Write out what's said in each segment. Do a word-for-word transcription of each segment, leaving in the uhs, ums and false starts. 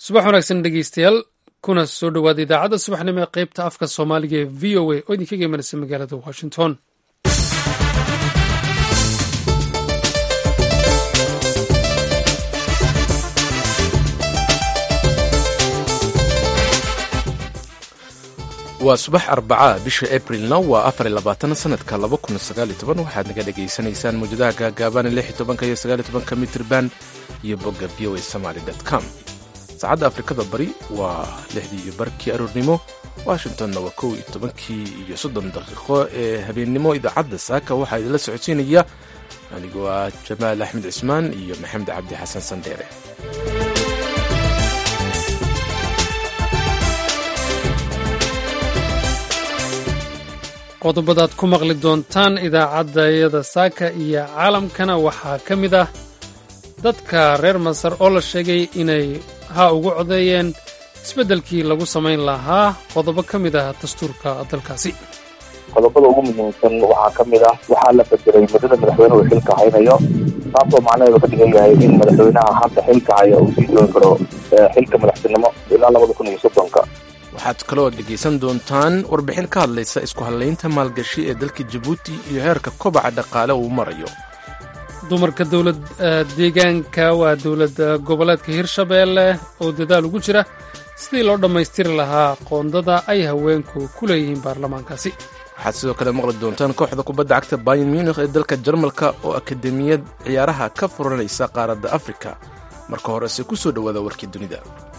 subax wanaagsan dhegeystayaal kuna soo dhowaada idaacadda subaxnimo ee qaybta afka soomaaliga ee v o a oo idinkaga imanaysa magaalada washington. waa subax arbacaa bisha abrilna waa afar iyo labaatan sanadka laba kun sagaal iyo toban waxaad naga dhegaysanaysaan mawjadaha gaagaaban lix iyo tobanka iyo sagaal iyo tobanka mitirban iyo bogga v o a somaly dot com. saacadda afrikada bari waa lixdii iyo barkii aroornimo, washingtonna waa kow iyo tobankii iyo soddon daqiiqo ee habeennimo. idaacadda saaka waxaa idinla socodsiinaya anigu waa jamaal axmed cismaan iyo maxamed cabdi xasan sandheere. qodobadaad ku maqli doontaan idaacaddayada saaka iyo caalamkana waxaa ka mid ah dadka reer masar oo la sheegay inay ha ugu codeeyeen isbeddelkii lagu samayn lahaa qodobo ka mid ah dastuurka dalkaasi. qodobada ugu muhiimsan waxaa ka mid ah waxaa la bedelay muddada madaxweyne uu xilka haynayo, taasoo macnaheedu ka dhigan yahay in madaxweynaha hadda xilka haya uu sii joogi karo xilka madaxtinimo ilaa labada kun iyo soddonka. waxaad kaloo dhegaysan doontaan warbixin ka hadlaysa isku hadlaynta maalgashi ee dalka jabuuti iyo heerka kobaca dhaqaale uu marayo. dumarka dowlad deegaanka waa dowlad goboleedka hirshabeelle oo dadaal ugu jira sidii loo dhammaystiri lahaa qoondada ay haweenku ku leeyihiin baarlamaankaasi. waxaad sidoo kale maqli doontaan kooxda kubadda cagta Bayern Munich ee dalka Jarmalka oo akademiyad ciyaaraha ka furanaysa qaaradda Afrika. marka horese ku soo dhowaada warkii dunida.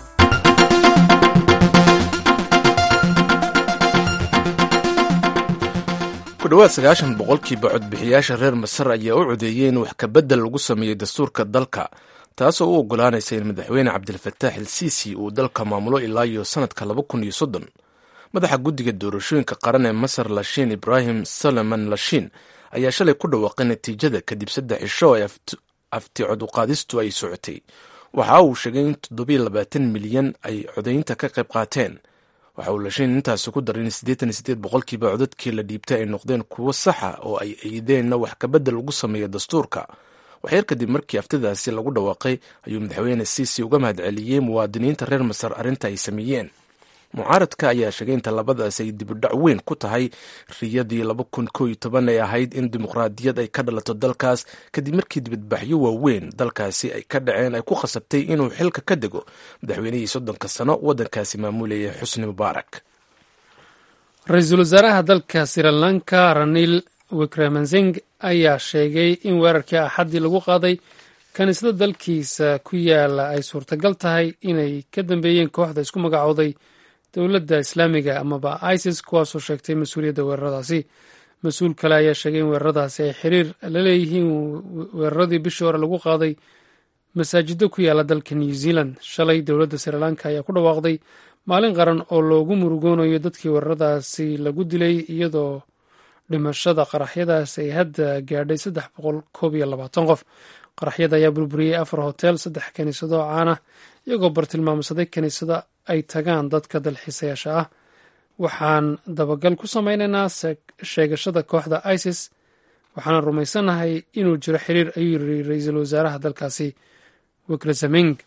ku dhowaad sagaashan boqolkiiba codbixiyaasha reer masar ayaa u codeeyey in wax kabedel lagu sameeyey dastuurka dalka, taasoo u oggolaanaysa in madaxweyne cabdilfataax el siisi uu dalka maamulo ilaa iyo sannadka laba kun iyo soddon. madaxa guddiga doorashooyinka qaran ee masar lashiin ibraahim salaman lashiin ayaa shalay ku dhawaaqay natiijada kadib saddex cisho ee afti coduqaadistu ay socotay. waxa uu sheegay in toddobiyo labaatan milyan ay codaynta ka qayb qaateen. waxa uu lashiin intaasi ku daray in siddeetan iyo siddeed boqolkiiba codadkii la dhiibtay ay noqdeen kuwo saxa oo ay eedeenna wax kabedel lagu sameeyo dastuurka. waxyar kadib markii aftidaasi lagu dhawaaqay ayuu madaxweyne siisi uga mahadceliyey muwaadiniinta reer masar arrinta ay sameeyeen. mucaaradka ayaa sheegay in tallaabadaas ay dibudhac weyn ku tahay riyadii laba kun kow iyo toban ee ahayd in dimuqraadiyad ay ka dhalato dalkaas kadib markii dibadbaxyo waaweyn dalkaasi ay ka dhaceen ay ku khasabtay inuu xilka ka dego madaxweynihii soddonka sano waddankaasi maamulayay xusni mubaarak. ra-iisul wasaaraha dalka sri lanka ranil wickremesinghe ayaa sheegay in weerarkii axaddii lagu qaaday kaniisada dalkiisa ku yaala ay suurtagal tahay inay ka dambeeyeen kooxda isku magacooday dowladda islaamiga amaba isis, kuwaasoo sheegtay mas-uuliyadda weeraradaasi. mas-uul kale ayaa sheegay in weeraradaasi ay xiriir la leeyihiin weeraradii bishii hore lagu qaaday masaajido ku yaala dalka new zealand. shalay dowladda sri lanka ayaa ku dhawaaqday maalin qaran oo loogu murugoonayo dadkii weeraradaasi lagu dilay, iyadoo dhimashada qaraxyadaas ay hadda gaadhay saddex boqol koob iyo labaatan qof. qaraxyada ayaa burburiyey afar hotel, saddex kaniisado oo caan ah, iyagoo bartilmaamsaday kaniisada ay tagaan dadka dalxiisayaasha ah. waxaan dabagal ku samaynaynaa sheegashada kooxda isis, waxaana rumaysanahay inuu jiro xiriir, ayuu yiri ra-iisul wasaaraha dalkaasi wickremesinghe.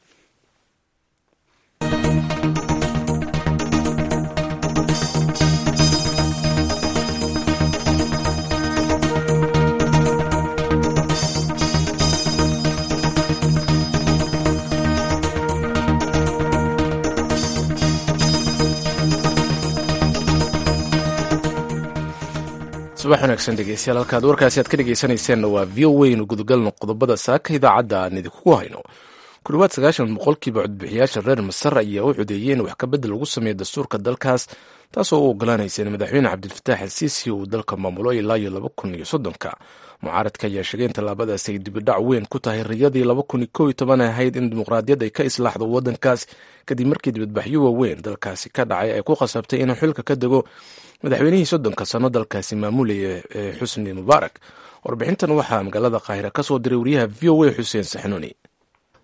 subax wanaagsan dhegeystayaal, halkaad warkaasi aad ka dhegeysanayseena waa v o a. inu gudagalno qodobada saaka idaacadda aan idinkugu hayno. ku dhowaad sagaashan boqolkiiba codbixiyaasha reer masar ayaa u codeeyey in wax kabedel lagu sameeyo dastuurka dalkaas, taasoo u oggolaanaysa in madaxweyne cabdilfataax el siisi uu dalka maamulo ilaa iyo laba kun iyo soddonka. mucaaradka ayaa sheegay in tallaabadaas ay dibidhac weyn ku tahay riyadii laba kun iyo kow iyo toban ay ahayd in dimuqraadiyad ay ka islaaxdo waddankaas kadib markii dibadbaxyo waaweyn dalkaasi ka dhacay ay ku khasabtay inuu xilka ka dego madaxweynihii soddonka sano dalkaasi maamulaya ee xusni mubaarak. warbixintan waxaa magaalada qaahira ka soo diray wariyaha v o a xuseen saxnuuni.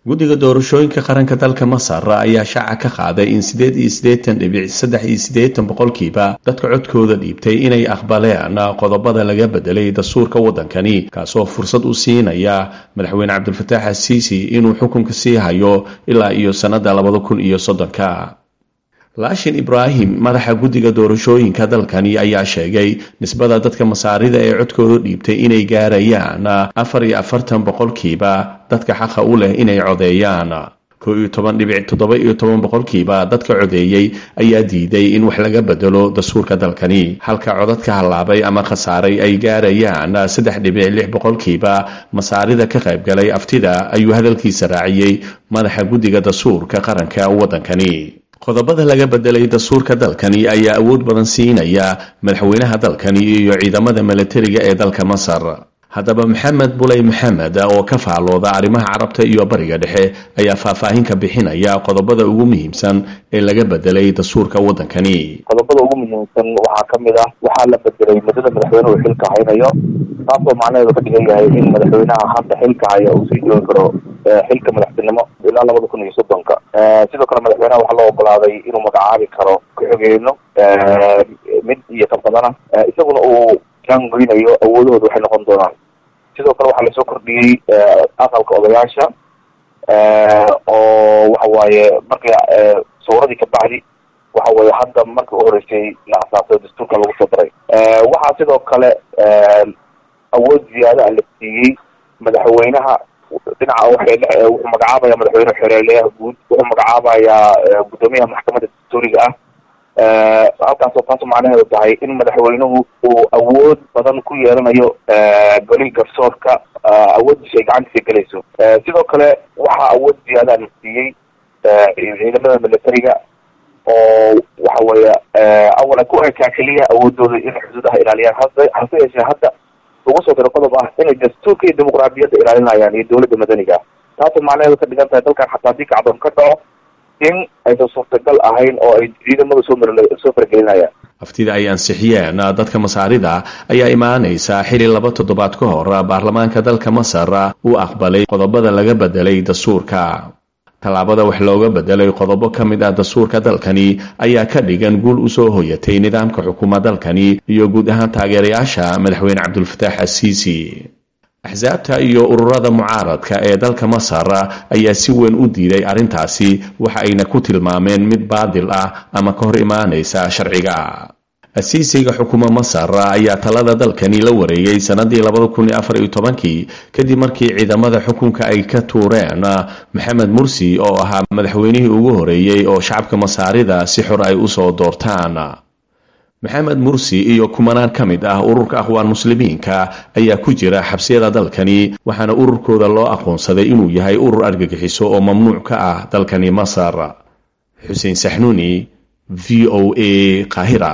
guddiga doorashooyinka qaranka dalka masar ayaa shaaca ka qaaday in sideed iyo siddeetan dhibic saddex iyo siddeetan boqolkiiba dadka codkooda dhiibtay inay aqbaleen qodobada laga bedelay dastuurka waddankani kaasoo fursad u siinaya madaxweyne cabdilfataax asiisi inuu xukunka sii hayo ilaa iyo sannadda labada kun iyo soddonka laashin ibraahim madaxa guddiga doorashooyinka dalkani ayaa sheegay nisbada dadka masaarida ee codkooda dhiibtay inay gaarayaan afar iyo afartan boqolkiiba dadka xaqa u leh inay codeeyaan kow iyo toban dhibic toddoba iyo toban boqolkiiba dadka codeeyey ayaa diiday in wax laga bedelo dastuurka dalkani halka codadka hallaabay ama khasaaray ay gaarayaan saddex dhibic lix boqolkiiba masaarida ka qaybgalay aftida ayuu hadalkiisa raaciyey madaxa guddiga dastuurka qaranka waddankani qodobada laga bedelay dastuurka dalkani ayaa awood badan siinaya madaxweynaha dalkani iyo ciidamada milatariga ee dalka masar haddaba maxamed buley maxamed oo ka faalooda arrimaha carabta iyo bariga dhexe ayaa faahfaahin ka bixinaya qodobada ugu muhiimsan ee laga bedelay dastuurka waddankani qodobada ugu muhiimsan waxaa ka mid ah waxaa la bedelay muddada madaxweynuhu xilka haynayo taasoo macnaheedu ka dhigan yahay in madaxweynaha hadda xilka haya uu sii joogi karo xilka madaxtinimo ilaa labada kun iyo soddonka sidoo kale madaxweynaha waxaa loo ogolaaday inuu magacaabi karo ku-xigeenno mid iyo ka badana isaguna uu jaangoynayo awoodahooda waxay noqon doonaan sidoo kale waxaa lasoo kordhiyey aqalka odayaasha oo waxa waaye markii suuradii ka bacdi waxa weeye hadda markii u horeysay la asaasay dastuurka lagu soo daray waxaa sidoo kale awood ziyaada la siiyey madaxweynaha dhinaca wuxuu magacaabaya madaxweyne xereeleyaha guud wuxuu magacaabayaa guddoomiyaha maxkamadda dastuuriga ah halkaasoo taas macnaheedu tahay in madaxweynuhu uu awood badan ku yeelanayo goli garsoorka awooddiisa ay gacantiisa gelayso sidoo kale waxaa awood ziyaada la siiyey ciidamada milatariga oo waxa weeye awala ku ekaa keliya awoodooda in xuduudaha ilaaliyaan hase hase yeeshee hadda ugu soo daro qodob ah inay dastuurka iyo dimuqraadiyadda ilaalinayaan iyo dowladda madaniga taasoo macnaheedu ka dhigan tahay dalkan xataa haddii kacdoon ka dhaco in aysan suurtagal ahayn oo ay ciidamada soo soo faragelinayaan aftida ay ansixiyeen dadka masaarida ayaa imaanaysa xili laba toddobaad ka hor baarlamaanka dalka masar uu aqbalay qodobada laga bedelay dastuurka tallaabada wax looga bedelay qodobo ka mid ah dastuurka dalkani ayaa ka dhigan guul u soo hoyatay nidaamka xukuuma dalkani iyo guud ahaan taageerayaasha madaxweyne cabdulfataax asiisi axsaabta iyo ururada mucaaradka ee dalka masar ayaa si weyn u diiday arrintaasi waxa ayna ku tilmaameen mid baadil ah ama ka hor imaanaysa sharciga asiisiga xukuuma masar ayaa talada dalkani la wareegay sanadii labada kun iyo afar iyo tobankii kadib markii ciidamada xukunka ay ka tuureen maxamed mursi oo ahaa madaxweynihii ugu horeeyey oo shacabka masaarida si xor ay usoo doortaan maxamed mursi iyo kumanaan ka mid ah ururka aqwaan muslimiinka ayaa ku jira xabsiyada dalkani waxaana ururkooda loo aqoonsaday inuu yahay urur argagixiso oo mamnuuc ka ah dalkani masar xuseen saxnuuni v o a qaahira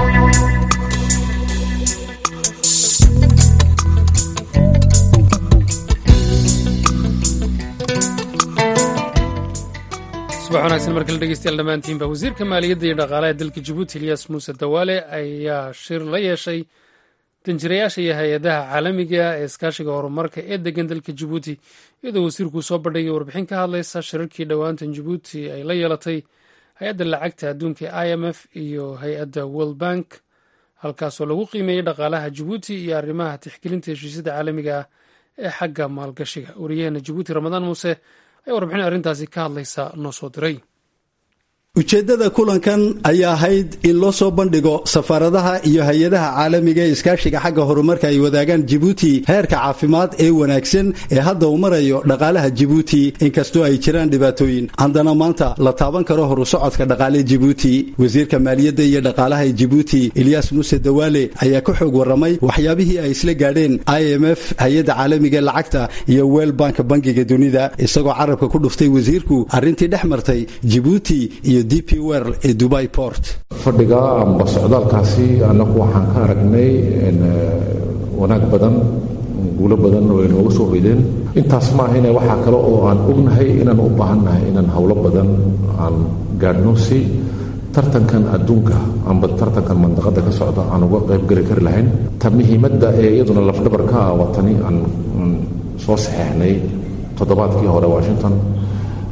subax wanaagsan markale dhegeystayaal dhammaantiinba wasiirka maaliyadda iyo dhaqaalaha dalka jabuuti ilyas muuse dawaale ayaa shir la yeeshay danjirayaasha iyo hay-adaha caalamiga ee iskaashiga horumarka ee degan dalka jabuuti iyadoo wasiirkuu soo bandhigay warbixin ka hadlaysa shirarkii dhowaantan jabuuti ay la yeelatay hay-adda lacagta adduunka i m f iyo hay-adda world bank halkaasoo lagu qiimeeyey dhaqaalaha jabuuti iyo arrimaha tixgelinta heshiisyada caalamiga ah ee xagga maalgashiga wariyaheena jabuuti ramadaan muuse ayaa warbixin arrintaasi ka hadlaysa noo soo diray ujeeddada kulankan ayaa ahayd in loo soo bandhigo safaaradaha iyo hay-adaha caalamiga ee iskaashiga xagga horumarka ay wadaagaan jibuuti heerka caafimaad ee wanaagsan ee hadda uu marayo dhaqaalaha jibuuti inkastoo ay jiraan dhibaatooyin haddana maanta la taaban karo horu socodka dhaqaale jibuuti wasiirka maaliyadda iyo dhaqaalaha ee jibuuti ilyas muuse dawaale ayaa ka xoog warramay waxyaabihii ay isla gaadheen i m f hay-adda caalamiga lacagta iyo world bank bangiga dunida isagoo carabka ku dhuftay wasiirku arrintii dhex martay jibuuti iyo d p world ee dubai port fadhiga amba socdaalkaasi annagu waxaan ka aragnay wanaag badan guulo badan oo ay nooga soo hoydeen intaas ma ahayne waxaa kale oo aan ognahay inaan u baahannahay inaan howlo badan aan gaadhno si tartankan adduunka amba tartankan mandaqada ka socda aan uga qaybgeli kari lahayn ta muhiimadda ee iyaduna lafdhabarka ah watani aan soo saxeexnay toddobaadkii hore washington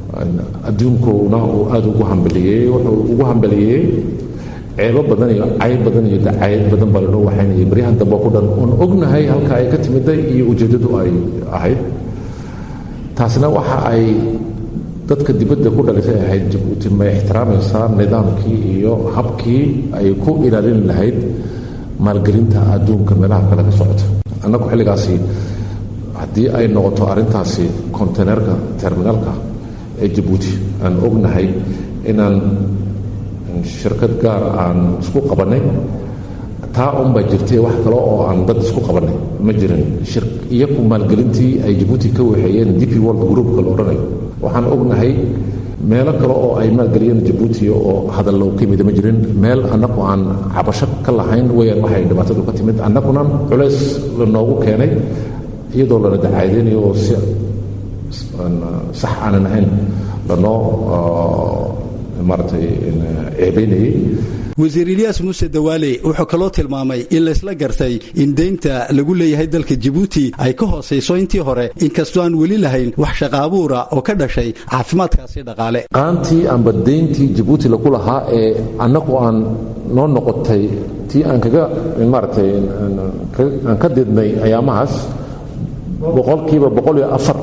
adduunkuna uu aada ugu hambaliyey wuxuu ugu hambaliyey ceebo badan iyo cayb badan iyo dacayad badan baa lanoo waxaynayay baryahan dambe ku dhan oon ognahay halka ay ka timiday iyo ujeeddadu ay ahayd taasna waxa ay dadka dibadda ku dhalisay ahayd jabuuti may ixtiraamaysaa nidaamkii iyo habkii ay ku ilaalin lahayd maalgelinta adduunka meelaha kale ka socota annagu xilligaasi haddii ay noqoto arrintaasi containerka terminalka ee jabuuti aan ognahay inaan shirkad gaar aan isku qabannay taa unbaa jirtay wax kale oo aan dad isku qabannay ma jirin iyaku maalgelintii ay jabuuti ka waxeeyeen d p world groupka la odhanayo waxaan ognahay meelo kale oo ay maalgeliyeen jabuuti oo hadallow ka mida ma jirin meel annagu aan cabasho ka lahayn weyaan waxay dhibaatadu ka timid annaguna culays lanoogu keenay iyadoo lana dacaydaynayo oo si sax aanan ahayn lanoo maaragtay ceebaynayay wasiir ilyaas muuse dawaale wuxuu kaloo tilmaamay in laysla gartay in deynta lagu leeyahay dalka jabuuti ay ka hoosayso intii hore inkastoo aan weli lahayn wax shaqa abuura oo ka dhashay caafimaadkaasi dhaqaale qaantii amba deyntii jabuuti lagu lahaa ee annagu aan noo noqotay tii aan kaga maaragtay aan ka didnay ayaamahaas boqolkiiba boqol iyo afar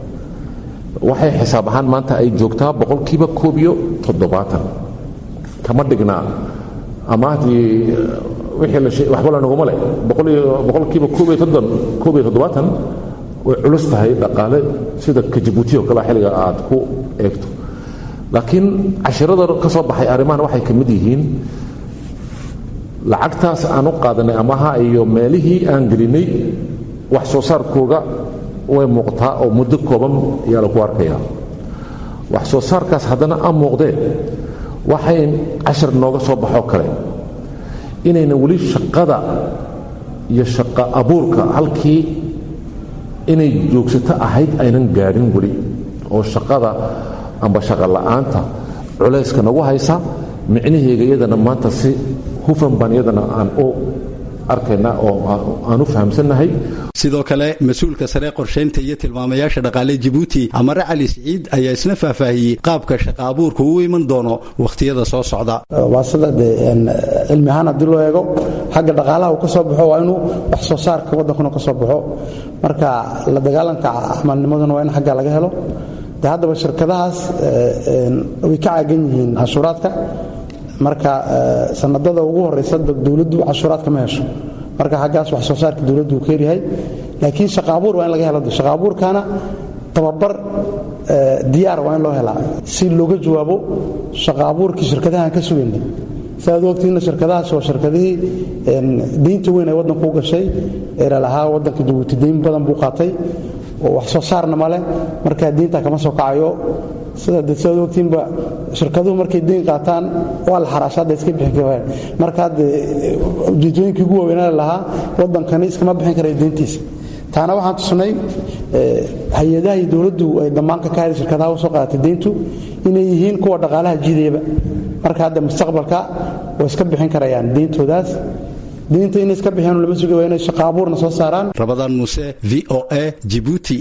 waxay xisaab ahaan maanta ay joogtaa boqolkiiba koob iyo toddobaatan kama dhignaa ama haddii wixii la sheeg waxba la naguma leh boqol iyo boqolkiiba koob iyo toddon koob iyo toddobaatan way culus tahay dhaqaale sida ka jabuuti oo kale xilliga aad ku eegto laakiin cashirada ka soo baxay arrimahan waxay ka mid yihiin lacagtaas aan u qaadanay amaha iyo meelihii aan gelinay wax soo saarkooga way muuqtaa oo muddo kooban ayaa lagu arkayaa wax soo saarkaas haddana aan muuqdeen waxay cashar nooga soo baxoo kale inayna weli shaqada iyo shaqa abuurka halkii inay joogsato ahayd aynan gaadhin weli oo shaqada amba shaqa la'aanta culayska nagu haysa micnaheega iyadana maanta si hufan baan iyadana aan u arkayna oo aan u fahamsannahay sidoo kale mas-uulka sare qorshaynta iyo tilmaamayaasha dhaqaale jabuuti amare cali siciid ayaa isna faahfaahiyey qaabka shaqa abuurka uu iman doono wakhtiyada soo socda waa sida de cilmi ahaan haddii loo eego xagga dhaqaalaha uu ka soo baxo waa inuu wax soo saarka waddankuna ka soo baxo marka la dagaalanka camalnimaduna waa in xagga laga helo de haddaba shirkadahaas way ka caagan yihiin cashuuraadka marka sanadada ugu horeysa dawladdu cashuuraadka ma hesho marka xaggaas wax soo saarka dawladdu uu ka yaryahay laakiin shaqa abuur waa in laga helo shaqa abuurkana tababar diyaar waa in loo helaa si looga jawaabo shaqa abuurkii shirkadahan ka sugaynay sidaad ogtiina shirkadahaas waa shirkadihii deynta weyn ay waddanku u gashay ee lalahaa waddanka jabuuti deyn badan buu qaatay oo wax soo saarna male markaa deynta kama soo kacayo sida dadsaad ogtiinba shirkaduhu markay deyn qaataan waa la xaraashaada iska bixin karaan marka hadda ujeedooyinkii ugu waaweynaa lahaa waddankani iskama bixin karay deyntiisa taana waxaan tusnay hay-adaha iyo dowladdu ay dhammaanka ka haday shirkadaha u soo qaadatay deyntu inay yihiin kuwa dhaqaalaha jiidayaba marka hadda mustaqbalka way iska bixin karayaan deyntoodaas deynta inay iska bixiyaan lama suga waa inay shaqa abuurna soo saaraan rabadaan muuse v o a Djibouti.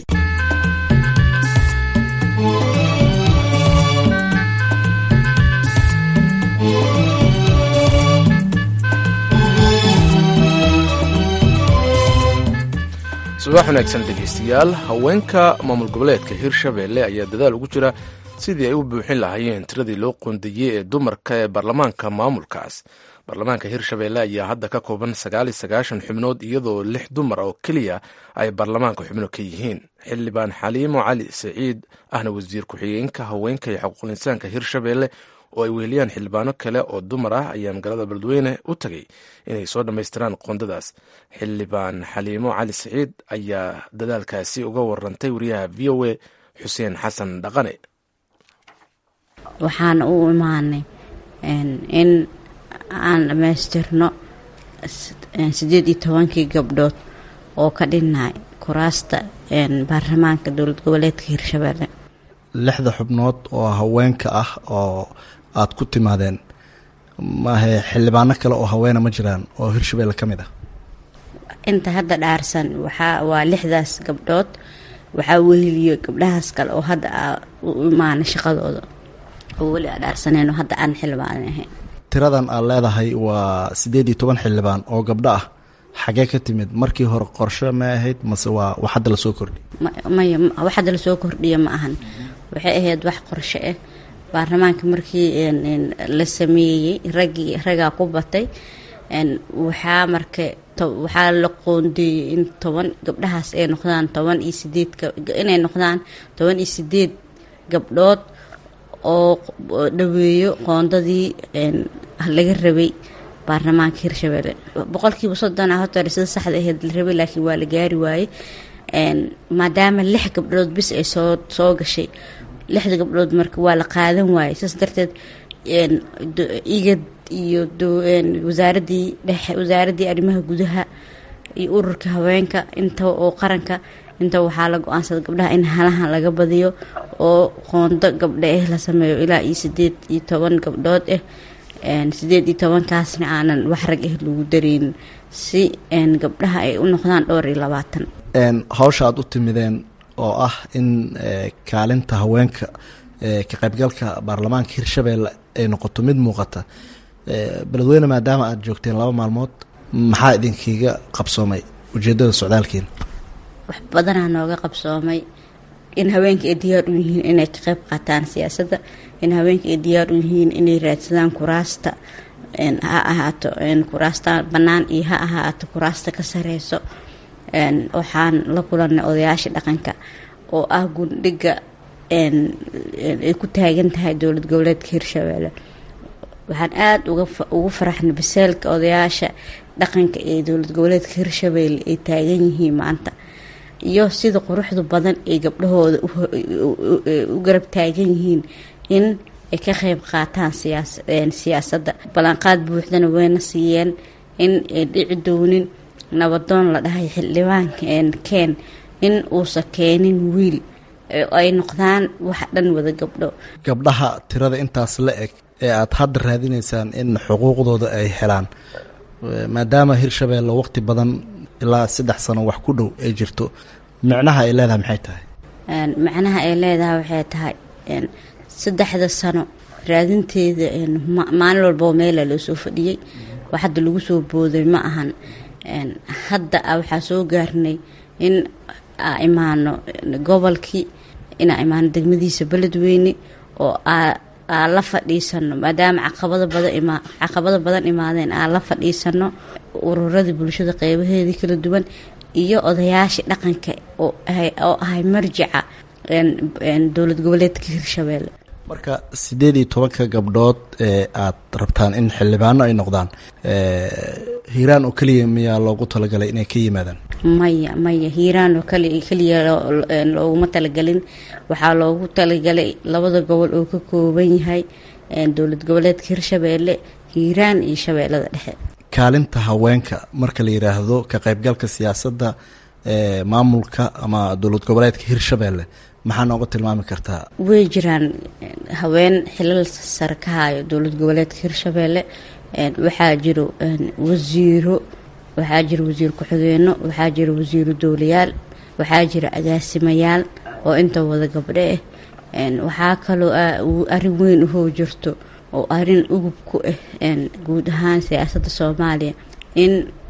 subax wanaagsan dhegaystayaal haweenka maamul goboleedka hirshabeelle ayaa dadaal ugu jira sidii ay u buuxin lahaayeen tiradii loo qoondeeyey ee dumarka ee baarlamaanka maamulkaas baarlamaanka hirshabeelle ayaa hadda ka kooban sagaal iyo sagaashan xubnood iyadoo lix dumar oo keliya ay baarlamaanka xubno ka yihiin xildhibaan xaliimo cali saciid ahna wasiir ku-xigeenka haweenka iyo xuquuqul insaanka hirshabeelle oo ay weheliyaan xildhibaano kale oo dumar ah ayaa magaalada beledweyne u tagay inay soo dhammaystiraan qoondadaas xildhibaan xaliimo cali saciid ayaa dadaalkaasi uga warantay wariyaha v o a xuseen xasan dhaqane waxaan u imaanay in aan dhammaystirno siddeed iyo tobankii gabdhood oo ka dhinnaay kuraasta baarlamaanka dowlad goboleedka hirshabeelle lixda xubnood oo haweenka ah oo aada ku timaadeen maahe xildhibaano kale oo haweena ma jiraan oo hirshabeelle ka mid ah inta hadda dhaarsan waxaa waa lixdaas gabdhood waxaa weheliyo gabdhahaas kale oo hadda u imaana shaqadooda oo weli adhaarsaneen oo hadda aan xildhibaan ahayn. tiradan aad leedahay waa sideed iyo toban xildhibaan oo gabdho ah, xagee ka timid? markii hore qorshe ma ahayd mase waa wax hadda lasoo kordhiy? maya wax hadda lasoo kordhiya ma ahan, waxay ahayd wax qorshe ah. baarlamaanka markii la sameeyey raggii ragaa ku batay, waxaa marka waxaa la qoondeeyey in toban gabdhahaas ay noqdaan toban iyo sideed inay noqdaan toban iyo sideed gabdhood oo dhaweeyo qoondadii laga rabay baarlamaanka Hirshabelle. boqolkiiba soddon ah horta sida saxda ahayd la rabay, laakiin waa la gaari waayey maadaama lix gabdhood bis ay soo soo gashay. lixda gabdhood marka waa la qaadan waayey, saas darteed igad iyo wasaaradii dhexe wasaaradii arrimaha gudaha iyo ururka haweenka inta oo qaranka inta waxaa la go-aansaday gabdhaha in halahan laga badiyo oo qoondo gabdho ah la sameeyo ilaa iyo sideed iyo toban gabdhood ah. sideed iyo tobankaasna aanan wax rag ah lagu dareynin si gabdhaha ay u noqdaan dhowr iyo labaatan. hawsha aad u timideen oo ah in kaalinta haweenka ka qaybgalka baarlamaanka Hirshabelle ay noqoto mid muuqata, beledweyne maadaama aad joogteen laba maalmood, maxaa idinkiiga qabsoomay ujeedada socdaalkiina? wax badanaa nooga qabsoomay in haweenka ay diyaar u yihiin inay ka qayb qaataan siyaasadda, in haweenka ay diyaar u yihiin inay raadsadaan kuraasta ha ahaato kuraasta bannaan iyo ha ahaato kuraasta ka sareyso. waxaan la kulanay odayaasha dhaqanka oo ah gundhiga ay ku taagan tahay dowlad goboleedka Hirshabelle. waxaan aada uga ugu faraxnay biseelka odayaasha dhaqanka ee dowlad goboleedka Hirshabelle ay taagan yihiin maanta, iyo sida quruxda badan ay gabdhahooda u garab taagan yihiin in ay ka qayb qaataan siyaasadda. ballanqaad buuxdana wayna siiyeen in ay dhici doonin nabadoon la dhahay xildhibaanka keen in uusa keenin wiil, ay noqdaan wax dhan wada gabdho. gabdhaha tirada intaas la eg ee aad hadda raadinaysaan in xuquuqdooda ay helaan, maadaama Hirshabelle waqti badan ilaa saddex sano wax ku dhow ay jirto, macnaha ay leedahay maxay tahay? macnaha ay leedahay waxay tahay saddexda sano raadinteeda maalin walba meela loo soo fadhiyey, wax hadda lagu soo booday ma ahan. hadda waxaa soo gaarnay in aa imaano gobolkii, inaa imaano degmadiisa beledweyne oo aa la fadhiisano maadaama caqabada badan ima caqabada badan imaadeen aa la fadhiisano ururadii bulshada qeybaheedii kala duwan iyo odayaasha dhaqanka oo ahay oo ahay marjica dowlad goboleedka Hirshabelle. marka sideed iyo tobanka gabdhood ee aad rabtaan in xildhibaano ay noqdaan, hiiraan oo keliya miyaa loogu talagalay inay ka yimaadaan? maya maya hiiraan oo kaliya keliya looguma talagelin, waxaa loogu talagalay labada gobol oo ka kooban yahay dowlad goboleedka Hirshabelle, hiiraan iyo shabeellada dhexe. kaalinta haweenka marka la yiraahdo ka qaybgalka siyaasadda ee maamulka ama dowlad goboleedka Hirshabelle, maxaa nooga tilmaami kartaa? way jiraan haween xilal sare ka hayo dowlad goboleedka Hirshabelle. waxaa jiro wasiiro, waxaa jiro wasiir ku-xigeenno, waxaa jiro wasiiro dowlayaal, waxaa jiro agaasimayaal oo inta wada gabdho ah. waxaa kaloo arrin weyn uhoo jirto oo arrin ugub ku ah guud ahaan siyaasadda Soomaaliya in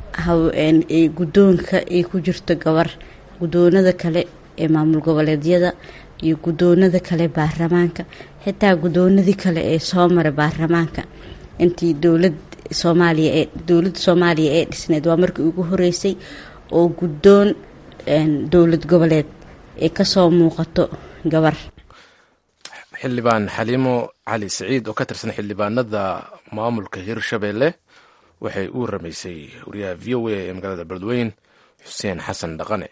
guddoonka ay ku jirto gabar, guddoonada kale ee maamul goboleedyada iyo guddoonada kale baarlamaanka, xitaa guddoonadii kale ee soo maray baarlamaanka intii dowlad Soomaaliya ee dowladda Soomaaliya ee dhisneed. waa markii ugu horeysay oo guddoon dowlad goboleed ee kasoo muuqato gabar. xildhibaan xaliimo cali siciid oo ka tirsan xildhibaanada maamulka Hirshabelle waxay u ramaysay wariyaha v o a ee magaalada beledweyne xuseen xasan dhaqane.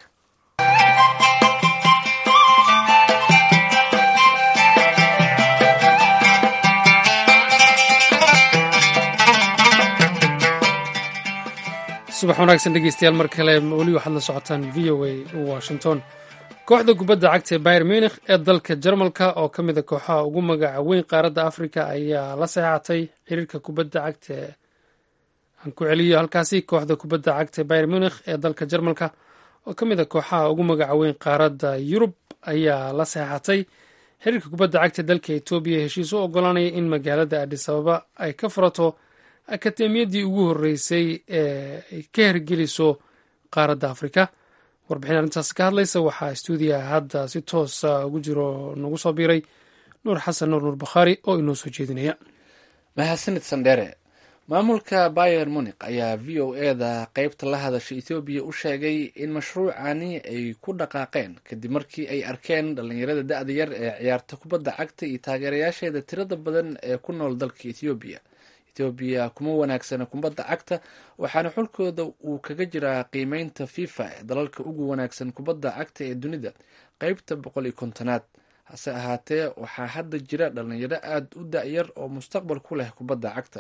subax wanaagsan dhegeystayaal, mar kale weli waxaad la socotaan v o a Washington. kooxda kubadda cagta ee Bayern Munich ee dalka Jarmalka oo ka mid a kooxaha ugu magaca weyn qaaradda Afrika ayaa la saxeexatay xiriirka kubadda cagta aan ku celiyo halkaasi kooxda kubadda cagta ee Bayern Munich ee dalka Jarmalka oo ka mid a kooxaha ugu magaca weyn qaaradda yurub ayaa la seexatay xiriirka kubadda cagta dalka etoobiya heshiis u ogolaanaya in magaalada adis ababa ay ka furato akademiyaddii ugu horreysay ee ay ka hergeliso qaaradda afrika. warbixin arrintaas ka hadlaysa waxaa stuudiyaha hadda si toosa ugu jiro nagu soo biiray nuur xasan nuur nuur bakhaari oo inoo soo jeedinaya. mahadsanid sandheere. maamulka bayer munik ayaa v o eda qeybta la hadasha ethoobiya u sheegay in mashruucani ay ku dhaqaaqeen kadib markii ay arkeen dhallinyarada da-da yar ee ciyaarta kubadda cagta iyo taageerayaasheeda tirada badan ee ku nool dalka ethoobiya. ethoobiya kuma wanaagsana kubadda cagta waxaana xulkooda uu kaga jiraa qiimeynta fifa ee dalalka ugu wanaagsan kubadda cagta ee dunida qeybta boqol iyo kontonaad. hase ahaatee waxaa hadda jira dhallinyaro aada u da-yar oo mustaqbal ku leh kubadda cagta.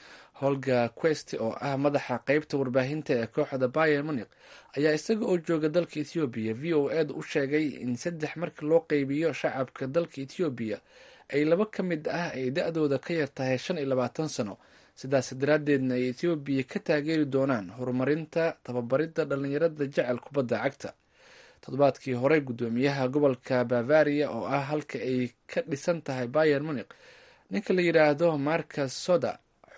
holga quest oo ah madaxa qeybta warbaahinta ee kooxda bayer munik ayaa isaga oo jooga dalka ethoobiya v o eda u sheegay in saddex marka loo qeybiyo shacabka dalka ethoobiya ay laba ka mid ah ay da-dooda ka yar tahay shan iyo labaatan sano, sidaas daraadeedna ay ethoobiya ka taageeri doonaan horumarinta tababaridda dhallinyarada jecel kubadda cagta. toddobaadkii hore guddoomiyaha gobolka bavaria oo ah halka ay ka dhisan tahay bayer munik ninka la yidhaahdo marcus soda,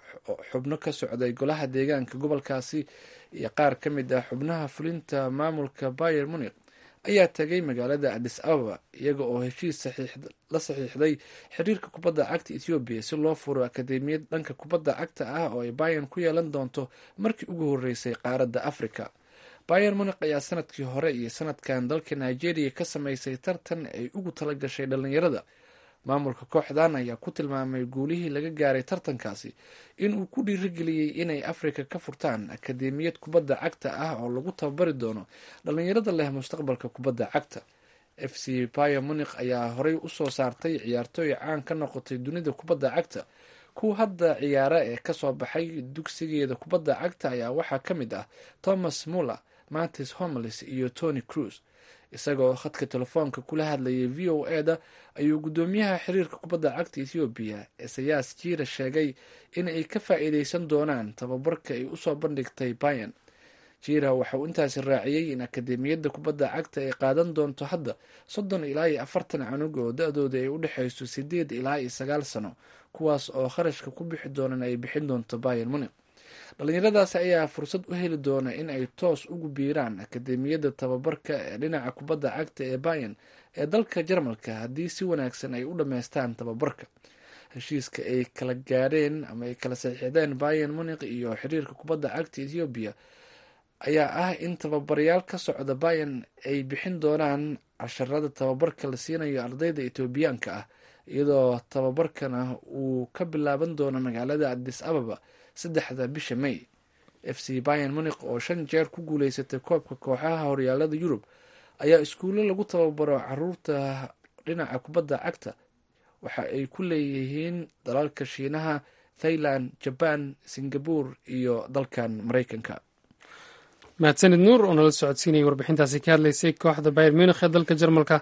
xubno ka socday golaha deegaanka gobolkaasi iyo qaar ka mid ah xubnaha fulinta maamulka bayer munik ayaa tagay magaalada adis ababa iyaga oo heshiis la saxiixday xiriirka kubadda cagta ethoobiya si loo furo akademiyad dhanka kubadda cagta ah oo ay bayan ku yeelan doonto markii ugu horeysay qaaradda africa. bayer munik ayaa sanadkii hore iyo sanadkan dalka nigeria ka sameysay tartan ay ugu talagashay dhallinyarada. maamulka kooxdan ayaa ku tilmaamay guulihii laga gaaray tartankaasi inuu ku dhiirigeliyey inay afrika ka furtaan akademiyad kubadda cagta ah oo lagu tababari doono dhallinyarada leh mustaqbalka kubadda cagta. f c bayer munik ayaa horey usoo saartay ciyaartooy caan ka noqotay dunida kubadda cagta. kuwa hadda ciyaara ee kasoo baxay dugsigeeda kubadda cagta ayaa waxaa ka mid ah thomas muller, matis homelis iyo tony cruz. isagoo khadka telefoonka kula hadlayay v o eda ayuu guddoomiyaha xiriirka kubadda cagta ethoobiya esayas jira sheegay in ay ka faa-iideysan doonaan tababarka ay usoo bandhigtay bayan. jira waxa uu intaasi raaciyey in akademiyadda kubadda cagta ay qaadan doonto hadda soddon ilaa iyo afartan canug oo da-dooda ay u dhexeyso sideed ilaa iyo sagaal sano, kuwaas oo kharashka ku bixi doonan ay bixin doonto bayer munik. dhallinyaradaasi ayaa fursad u heli doona in ay toos ugu biiraan akademiyadda tababarka ee dhinaca kubadda cagta ee bayan ee dalka jarmalka haddii si wanaagsan ay u dhammeystaan tababarka. heshiiska ay kala gaadheen ama ay kala saxiixdeen bayan munik iyo xiriirka kubadda cagta ethoobiya ayaa ah in tababarayaal ka socda bayan ay bixin doonaan casharada tababarka la siinayo ardayda etoobiyaanka ah, iyadoo tababarkana uu ka bilaaban doono magaalada adis ababa saddexda bisha may. f c bayan munik oo shan jeer ku guuleysatay koobka kooxaha horyaalada yurub ayaa iskuulo lagu tababaro caruurta dhinaca kubadda cagta waxa ay ku leeyihiin dalalka shiinaha, thailand, jaban, singapore iyo dalkan mareykanka. mahadsanid nuur oo nala socodsiinayay warbixintaasi ka hadlaysay kooxda bayer munik ee dalka jarmalka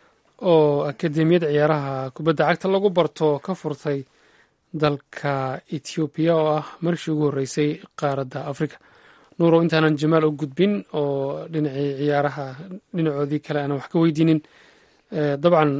oo akademiyad ciyaaraha kubadda cagta lagu barto ka furtay dalka ethoobiya oo ah markii ugu horreysay qaaradda africa. nuur oo intaanan jamaal u gudbin oo dhinacii ciyaaraha dhinacoodii kale aanan wax ka weydiinin, dabcan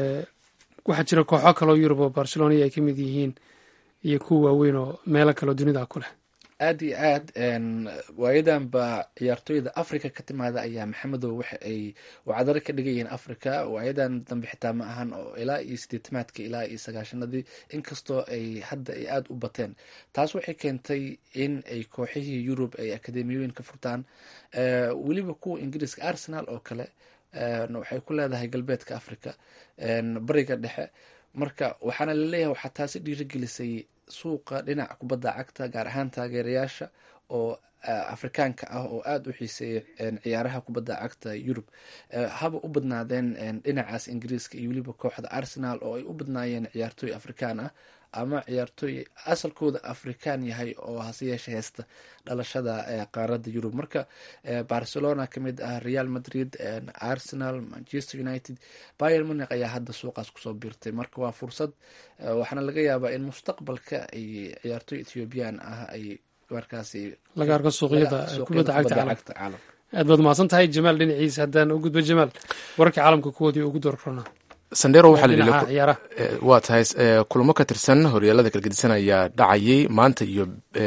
waxaa jira kooxo kaloo yurub oo barcelona ay ka mid yihiin iyo kuwa waaweyn oo meelo kaleo dunida ku leh. aada iyo aad waayadan ba ciyaartooyda africa ka timaada ayaa maxamedow waxa ay wacdaro ka dhigayeen africa. waayadan dambe xitaa ma ahan oo ilaa iyo sideetamaadka ilaa iyo sagaashanadii, inkastoo ay hadda ay aada u bateen. taas waxay keentay in ay kooxihii yurub ay akademiyooyin ka furtaan, weliba kuwa ingiriiska arsenal oo kale waxay ku leedahay galbeedka africa, bariga dhexe. marka waxaana laleeyahay waxaa taasi dhiirigelisay suuqa dhinaca kubadda cagta, gaar ahaan taageerayaasha oo afrikaanka ah oo aada u xiiseeya ciyaaraha kubadda cagta yurub, haba u badnaadeen dhinacaas ingiriiska iyo weliba kooxda arsenal oo ay u badnaayeen ciyaartooy afrikaan ah ama ciyaartooy asalkooda afrikaan yahay oo hase yeeshe heesta dhalashada qaaradda yurub. marka barcelona kamid ah, real madrid, arsenal, manchester united, bayer munik ayaa hadda suuqaas kusoo biirtay. marka waa fursad, waxaana laga yaabaa in mustaqbalka ay ciyaartooy ethoobiyan ah ay markaasi laga arko suuqyada kubadda cagta caalamka. aad baad mahadsan tahay jamaal dhinaciisa haddaan u gudbo jamaal wararka caalamka kuwoodii ugu doorkarona sandero waxaa waa tahay kulamo ka tirsan horyaalada kala gedisan ayaa dhacayay maanta iyo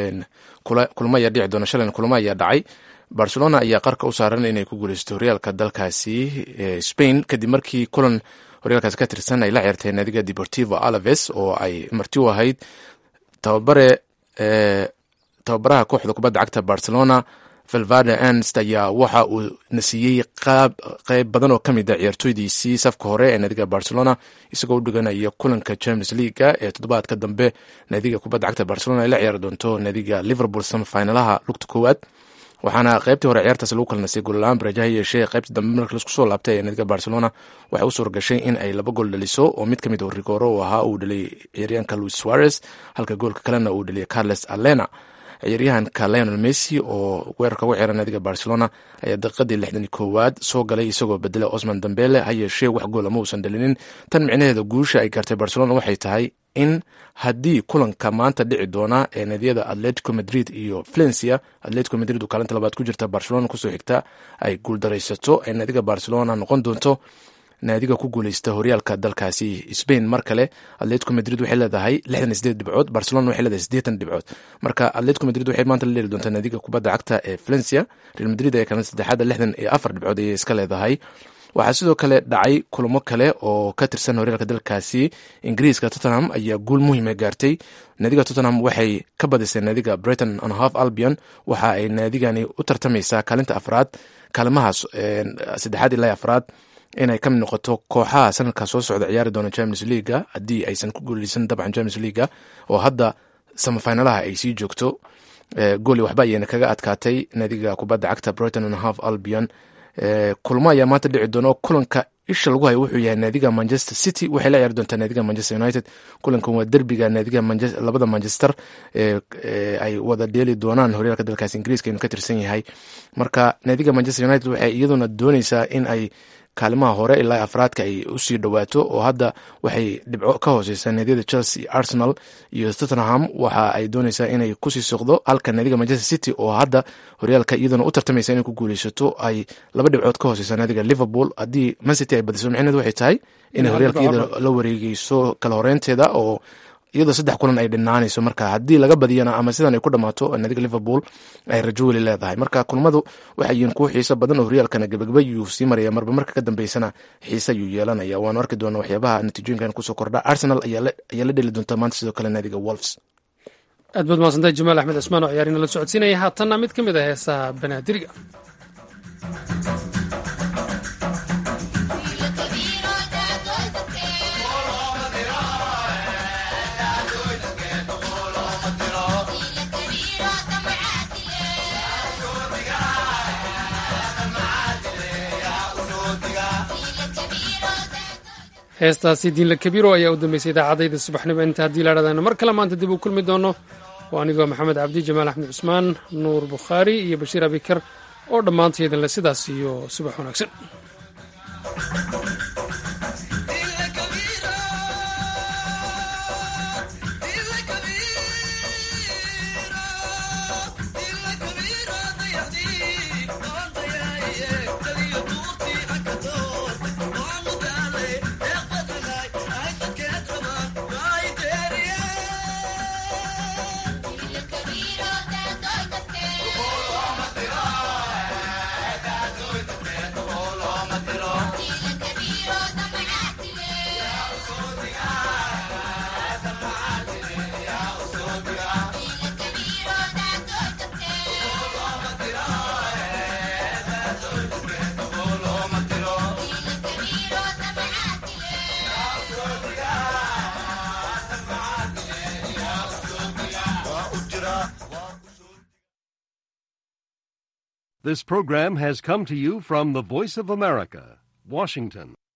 kulamo ayaa dhici doona shalan kulamo ayaa dhacay barcelona ayaa qarka u saaran inay ku guuleysto horyaalka dalkaasi spain kadib markii kulan horyaalkaasi ka tirsan ay la ciyaartay naadiga deportivo alaves oo ay marti u ahayd tababare tababaraha kooxda kubadda cagta barcelona valverde ernst ayaa waxa uu na siiyey qeyb badan oo ka mid a ciyaartooydiisii safka hore ee naadiga barcelona isagoo u dhiganaya kulanka champions leaguea ee toddobaadka dambe naadiga kubadda cagta barcelona ay la ciyaari doonto naadiga liverpool samafinalaha lugta koowaad waxaana qeybtii hore ciyaartaasi lagu kala nasay goollaaan barajaha yeeshee qeybtii dambe marka laisku soo laabtay ee naadiga barcelona waxay u suuragashay in ay laba gool dhaliso oo mid ka mid oo rigooro uu ahaa uu dhaliyay ciyaaryahanka luis suarez halka goolka kalena uu dhaliyay carles alena ciyaaryahanka lionel messi oo weerarka ugu ciyaara naadiga barcelona ayaa daqiiqadii lixdan iyo koowaad soo galay isagoo bedela osman dambele ha yeeshee wax goola ma uusan dhalinin tan micnaheeda guusha ay gaartay barcelona waxay tahay in haddii kulanka maanta dhici doona ee naadiyada atletico madrid iyo valencia atletico madrid oo kaalinta labaad ku jirta barcelona kusoo xigta ay guuldaraysato ay naadiga barcelona noqon doonto naadiga ku guuleysta horyaalka dalkaasi Spain. mar kale Atletico Madrid waxay leedahay lixdan iyo sideed dhibcood, Barcelona waxay leedahay siddeetan dhibcood. marka Atletico Madrid waxay maanta la leeli doontaa naadiga kubadda cagta ee Valencia. Real Madrid ayaa kaalin saddexaad lixdan iyo afar dhibcood ayay iska leedahay. waxaa sidoo kale dhacay kulamo kale oo ka tirsan horyaalka dalkaasi Ingiriiska. Tottenham ayaa guul muhiim ah gaartay. naadiga Tottenham waxay ka badisay naadiga Brighton and Hove Albion. waxa ay naadigani u tartamaysaa kaalinta afraad, kaalimahaas saddexaad ilaa afraad inay ka mid noqoto kooxaha sanadka soo socda ciyaari doona Champions League haddii aysan ku guuleysan dabcan Champions League oo hadda semifinalaha ay sii joogto. gooli waxba ayayna kaga adkaatay naadiga kubadda cagta Brighton and Hove Albion. kulmo ayaa maanta dhici doona. kulanka isha lagu hayo wuxuu yahay naadiga Manchester City waxay la ciyaari doontaa naadiga Manchester United. kulankan waa derbiga naadiga labada Manchester ee ay wada dheeli doonaan horyaalka dalkaas Ingiriiska inuu ka tirsan yahay. marka naadiga Manchester United waxay iyaduna doonaysaa in ay kaalimaha hore ilaa afraadka ay usii dhawaato oo hadda waxay dhibco ka hooseysaa naadiyada Chelsea, Arsenal iyo Tottenham. waxa ay doonaysaa inay kusii socdo halka naadiga Manchester City oo hadda horyaalka iyaduna u tartamaysa inay ku guuleysato ay laba dhibcood ka hooseysaa naadiga Liverpool. haddii Man City ay badiso micnaheedu waxay tahay inay horyaalka iyada la wareegeyso kala horeynteeda oo iyadoo saddex kulan ay dhinaanayso. marka haddii laga badiyana ama sidan ay ku dhamaato naadiga Liverpool ay rajo weli leedahay. marka kulamadu waxay yihiin kuwo xiiso badan oo horyaalkana gabagaba yuu sii maraya marba marka ka dambeysana xiise ayuu yeelanaya. waanu arki doona waxyaabaha natiijooyinkan kusoo kordha. Arsenal ayaa la dheli doonta maanta sidoo kale naadiga Wolves. aad baad mahadsantahay Jamaal Axmed Cismaan oo ciyaarina la socodsiinaya. haatanna mid ka mid ah heesaha banaadiriga. heestaasi diinla kabiiro ayaa u dambeysay idaacadayda subaxnimo. inta haddii la dhadayno mar kale maanta dib uu kulmi doono. waa anigoo maxamed cabdi, jamaal axmed cusmaan, nuur bukhaari iyo bashiir abikar oo dhammaanteedan le sidaas iyo subax wanaagsan. This program has come to you from the Voice of America, Washington.